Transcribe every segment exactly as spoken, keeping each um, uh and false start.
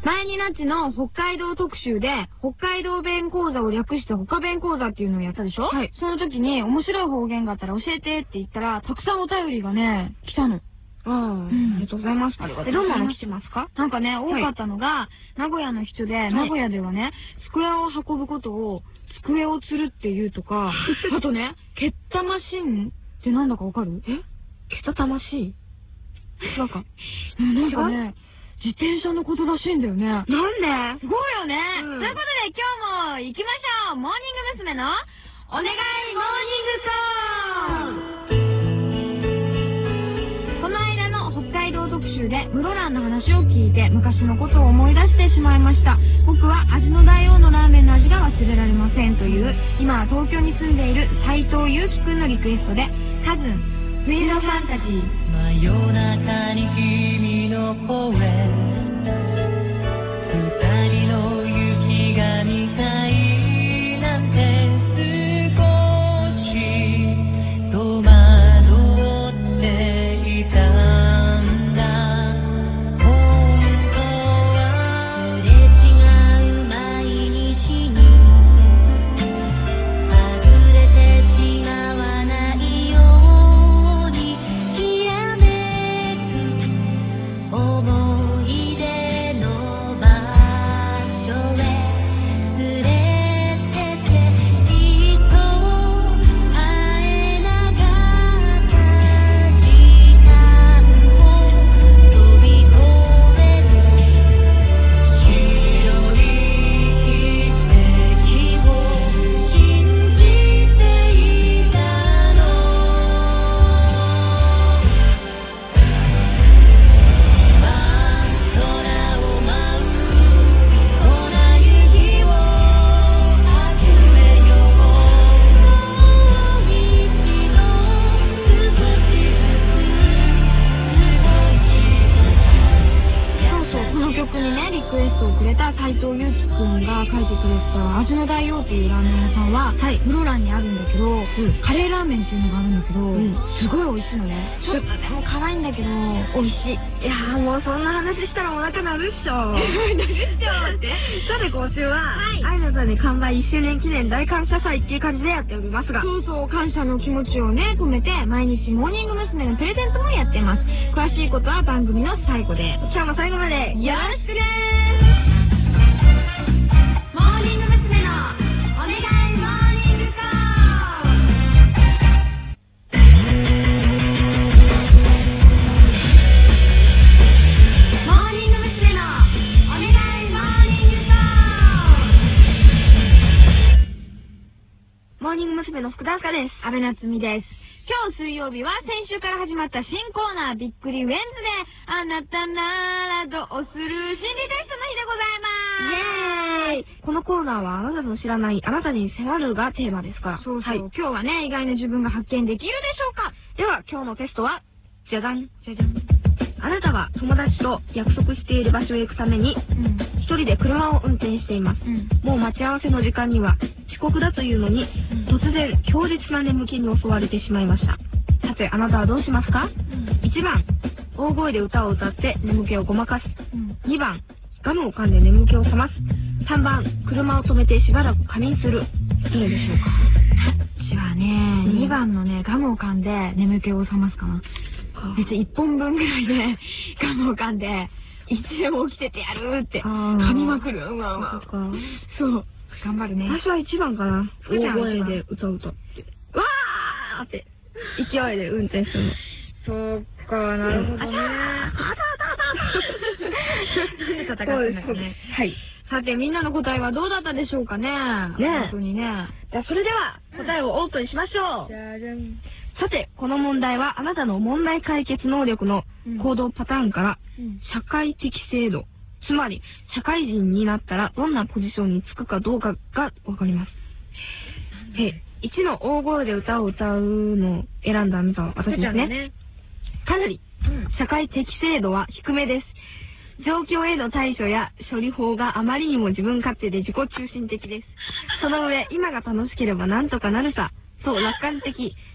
前になっちの北海道特集で、北海道弁講座を略して北弁講座っていうのをやったでしょ？はい。その時に面白い方言があったら教えてって言ったら、たくさんお便りがね、来たの。ああ、うん、ありがとうございます。で、どんなの来てますか？なんかね、多かったのが、はい、名古屋の人で、はい、名古屋ではね、机を運ぶことを、机を釣るっていうとか、あとね、けったましんってなんだかわかる？え？けったたましなんか、なんかね、自転車のことらしいんだよね。なんですごいよね、うん、ということで今日も行きましょう。モーニング娘。のお願いモーニングソング。特集で室蘭の話を聞いて昔のことを思い出してしまいました。僕は味の大王のラーメンの味が忘れられませんという今は東京に住んでいる斉藤祐樹くんのリクエストでカズン冬のファンタジー。真夜中に君の声二人の雪が見たいなんて少し戸惑っていた。そうそう、感謝の気持ちをね、込めて、毎日モーニング娘。のプレゼントもやってます。詳しいことは番組の最後で。今日も最後までよろしくです。モーニング娘。のお願いモーニングソング。モーニング娘。のお願いモーニングソング。モーニング娘。の福田香です。安部夏実です。今日水曜日は先週から始まった新コーナーびっくりウェンズであなたならどうする心理テストの日でございます。イエーイ。このコーナーはあなたの知らないあなたに迫るがテーマですから。そうそう、はい、今日はね意外な自分が発見できるでしょうか。では今日のテストはじゃじゃんじゃじゃん。あなたは友達と約束している場所へ行くために、うん、一人で車を運転しています、うん、もう待ち合わせの時間には遅刻だというのに、うん、突然強烈な眠気に襲われてしまいました。さてあなたはどうしますか？うん、いちばん大声で歌を歌って眠気をごまかす、うん、にばんガムを噛んで眠気を覚ます、さんばん車を止めてしばらく仮眠する。どれでしょうか？タッチはね、うん、にばんのねガムを噛んで眠気を覚ますかな。別にいっぽんぶんぐらいでガムを噛んでいつでも起きててやるって噛みまくる。うわうわそう頑張るね。私はいちばんかな。大声で歌う歌ってわーって勢いで運転するの。そうか、なるほどね。あたあたあた戦ってんだよね。はい。さてみんなの答えはどうだったでしょうかね。ね。本当にね。じゃあそれでは答えをオープンしましょう。じゃじゃん。さてこの問題はあなたの問題解決能力の行動パターンから社会的制度、つまり社会人になったらどんなポジションにつくかどうかがわかります。えいちの大声で歌を歌うのを選んだあなたは私ですね。かなり社会的制度は低めです。状況への対処や処理法があまりにも自分勝手で自己中心的です。その上今が楽しければなんとかなるさと楽観的、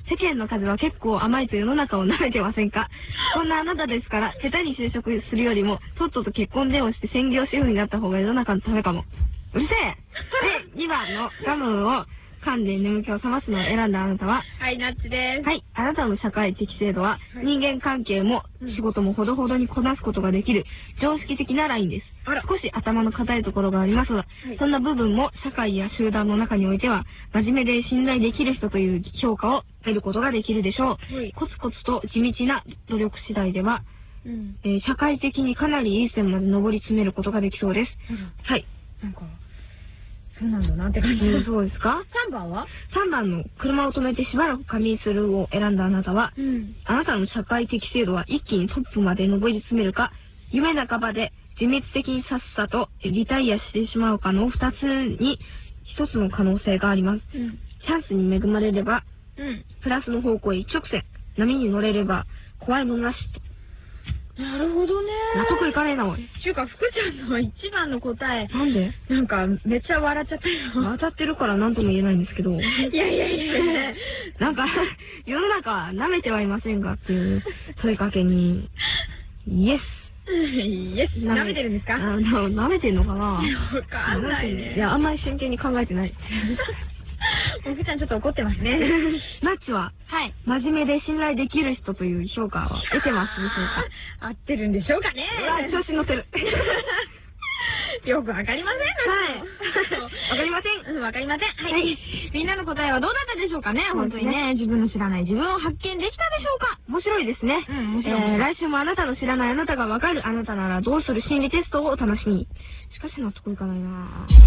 世間の風は結構甘いと世の中を舐めてませんか？こんなあなたですから、下手に就職するよりも、とっとと結婚電話して専業主婦になった方が世の中のためかも。うるせえ。で、にばんのガムを噛んで眠気を覚ますのを選んだあなたは、 はい、ナッチです。 はい、あなたの社会的制度は、はい、人間関係も仕事もほどほどにこなすことができる常識的なラインです。少し頭の固いところがありますが、はい、そんな部分も社会や集団の中においては、真面目で信頼できる人という評価を得ることができるでしょう。はい、コツコツと地道な努力次第では、うんえー、社会的にかなりいい線まで上り詰めることができそうです。うん、はい。 なんかそうなんだなって感じ。 うん、そうですか？ さんばんは ? さん 番の車を止めてしばらく仮眠するを選んだあなたは、うん、あなたの社会的制度は一気にトップまで上り詰めるか、夢半ばで自滅的にさっさとリタイアしてしまうかのふたつにひとつの可能性があります。うん、チャンスに恵まれれば、うん、プラスの方向へ一直線、波に乗れれば怖いものなしと。 なるほどね。 納得いかねえな、おい。 ちゅうか、福ちゃんの一番の答え。 なんで？ なんか、めっちゃ笑っちゃったよ。 笑ってるから何とも言えないんですけど。いやいやいやいや。 なんか、世の中舐めてはいませんかっていう問いかけに、イエス。 イエス。舐めてるんですか？ あの、舐めてんのかな？わかんないね。 いや、あんまり真剣に考えてない。 福ちゃんちょっと怒ってますね。 ナッチは、はい。真面目で信頼できる人という評価を得てますでしょうか？ 合ってるんでしょうかね？ うわ、調子乗ってる。 よくわかりませんはい。わかりません。 わかりません。 はい。みんなの答えはどうだったでしょうかね？本当にね、自分の知らない自分を発見できたでしょうか？面白いですね。うん、面白い。えー、来週もあなたの知らないあなたがわかるあなたならどうする心理テストをお楽しみに。しかし納得いかないなぁ。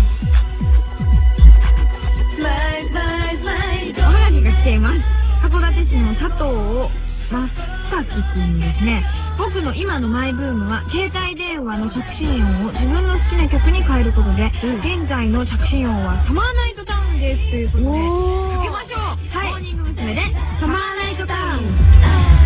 おはがきが来ています。函館市の佐藤正樹くんですね。僕の今のマイブームは携帯電話の着信音を自分の好きな曲に変えることで、うん、現在の着信音はサマーナイトタウンですということでかけましょう。はい、モーニング娘。でサマーナイトタウン。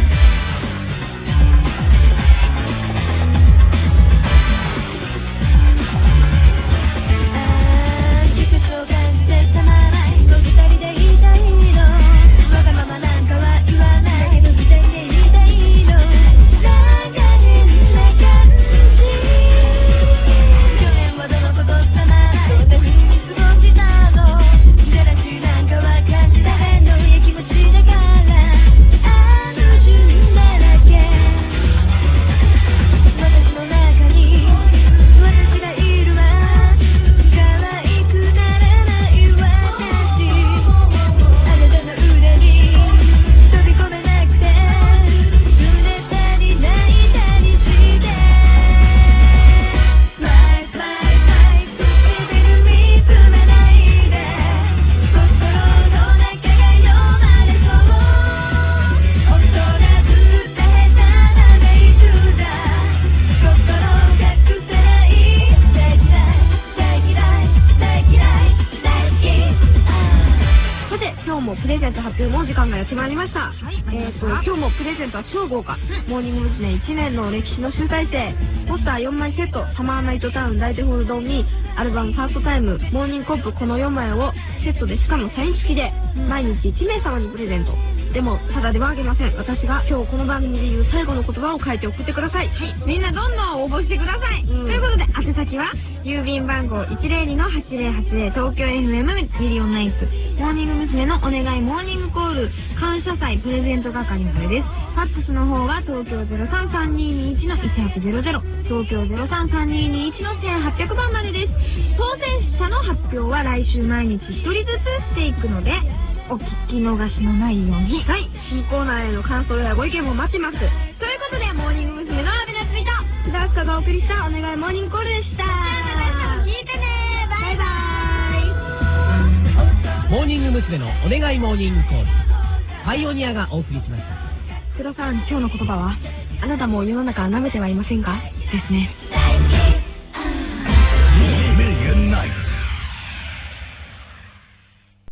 超豪華、モーニング娘。いちねんの歴史の集大成、ポスターよんまいセット、サマーナイトタウン大手ホールドにアルバムファーストタイム、モーニングコップこのよんまいをセットでしかもサイン付きで毎日いちめいさまにプレゼント。でもただではあげません。私が今日この番組で言う最後の言葉を書いて送ってください。はい、みんなどんどん応募してください。うん、ということで宛先は郵便番号 いちゼロにのはちゼロはちゼロ 東京 エフエム ミリオンナイツモーニング娘。のお願いモーニングコール感謝祭プレゼント係までです。ファックスの方は東京 ゼロさんさんにーにーいちのいちはちゼロゼロ 東京 ゼロさんさんにーにーいちのせんはっぴゃくばんまでです。当選者の発表は来週毎日ひとりずつしていくのでお聞き逃しのないように。はい、新コーナーへの感想やご意見も待ってます。ということでモーニング娘。の阿部夏美と須田明日香がお送りしたお願いモーニングコールでした。聞いてね。バイバイ。 モーニング娘。のお願いモーニングコール、パイオニアがお送りしました。 須田さん、今日の言葉はあなたも世の中舐めてはいませんかですね。